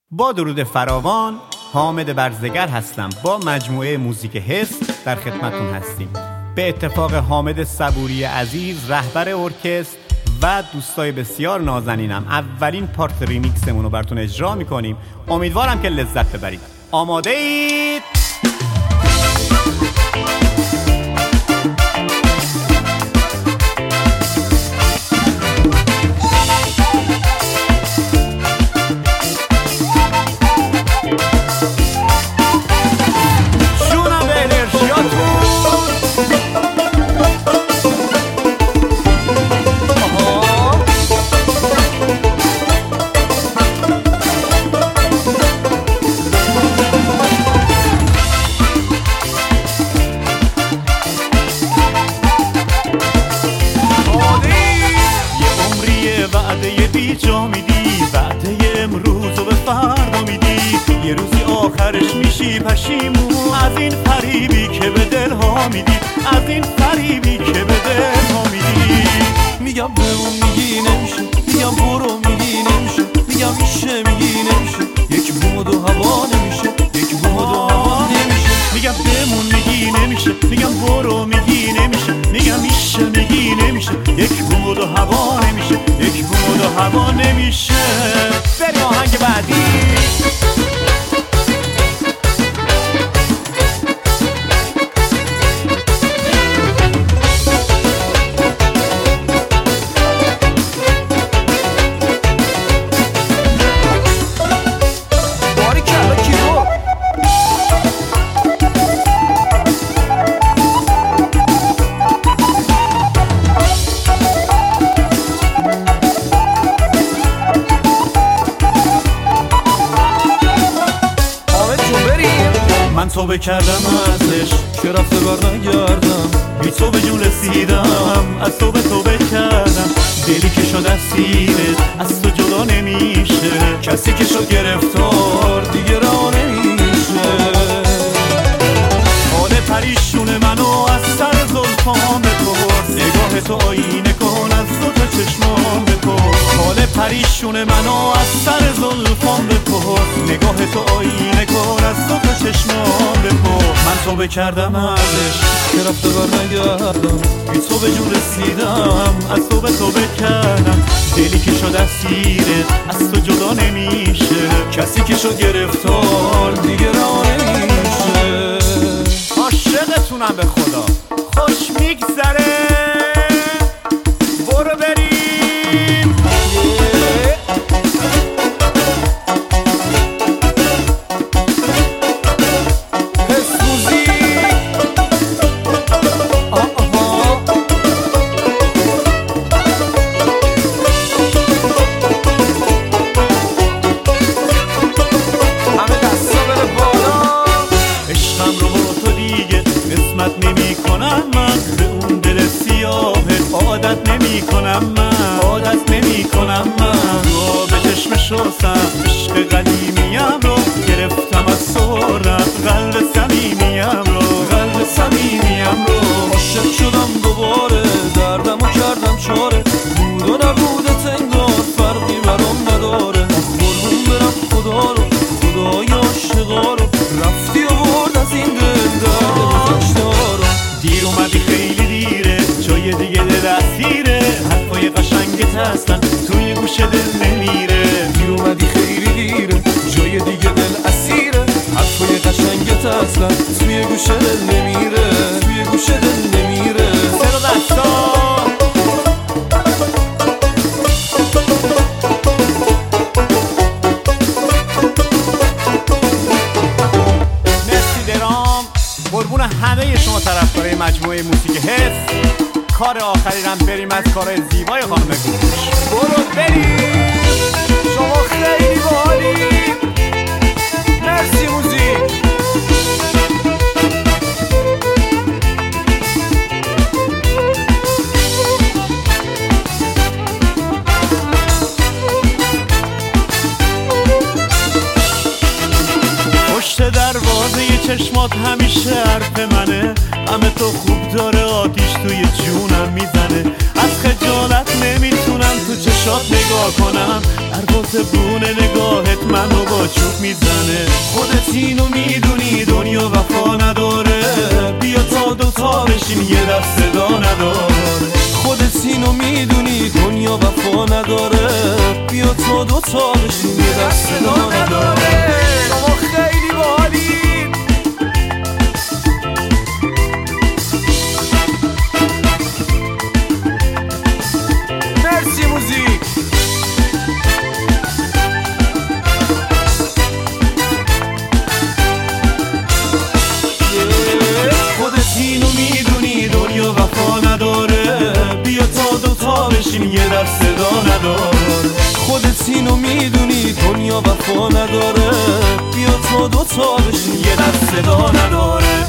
با درود فراوان، حامد برزگر هستم. با مجموعه موزیک حس در خدمتون هستیم. به اتفاق حامد صبوری عزیز، رهبر ارکستر و دوستای بسیار نازنینم، اولین پارت ریمیکسمون رو براتون اجرا میکنیم. امیدوارم که لذت ببرید. آماده اید؟ جا میدی وعده امروز و به فردا میدی، یه روزی آخرش میشی پشیمون از این فریبی که به دلها میدی، از این فریبی که به دلها میدی. میگم بمون میگی نمیشه، میگم برو میگی نمیشه، میگم میشه میگی نمیشه، یک باد و هوا نمیشه، یک باد و هوا نمیشه. میگم بمون میگی نمیشه، میگم برو میگی نمیشه، میگم میشه میگی نمیشه، یک باد و هوا نمیشه، یک باد و هوا نمیشه. بریم آهنگ بعدی. من توبه کردم ازش که رفته بر نگردم، بی تو به جون رسیدم، از توبه کردم. دلی که شد اسیرت از تو جدا نمیشه، کسی که شد گرفتار دیگه راه نمیشه. حال پریشون منو از سر زلفام بپرس، نگاه تو آینه کن از دو تا چشمام بپرس. حال پریشون منو از سر زلفام بپرس، نگاه تو آینه کن از دو تا چشمام بپرس. من توبه کردم ازش که رفته بر نگردم، بی تو به جون رسیدم، از توبه کردم. دلی که شد اسیرت از تو جدا نمیشه، کسی که شد گرفتار دیگه راه نمیشه. عاشقتونم به خدا، خوش میگذره. برو بریم. عادت نمی کنم من رو به چشم شستم، عشق قدیمیم رو گرفتم از سرم، قلب صمیمیم رو عاشق شدم دوباره، دردمو کردم چاره، بود و نبودت انگار فرقی برام نداره. قربون برم خدا رو، خدای عاشقا رو، رفتی و برد از این دل درد گذشته‌ها رو. دیر اومدی خیلی دیره، جای دیگه دل اسیره، حرفای قشنگت هستن توی گوش دل نمیره. دیر اومدی خیلی دیره، جای دیگه دل اسیره، حرفای قشنگت هستن توی گوش دل نمیره، توی گوش دل نمیره. سر دستا قربون همه شما طرفدارای مجموعه موزیک حس. کار آخری رم بریم از کارهای زیبای خانم گوش. برو بریم. شما خیلی باحالید. مرسی موزیک. پشت دروازه چشمات همیشه حرف منه، همه تو خوب داره، آتیش توی جونم میزنه. از خجالت نمیتونم تو چشات نگاه کنم، پرواز بونه نگاهت منو با چوب میزنه. خودت اینو میدونی دنیا وفا نداره، بیا تا دوتا بشیم یه دست صدا نداره. خودت اینو میدونی دنیا وفا نداره، بیا تا دوتا بشیم یه دست صدا نداره. شما خیلی باحالید. مرسی موزیک. خودت اینو میدونی دنیا وفا نداره، بیا تا دوتا بشیم یه دست صدا نداره. خودت اینو میدونی دنیا وفا نداره، بیا تا دوتا بشیم یه دست صدا نداره.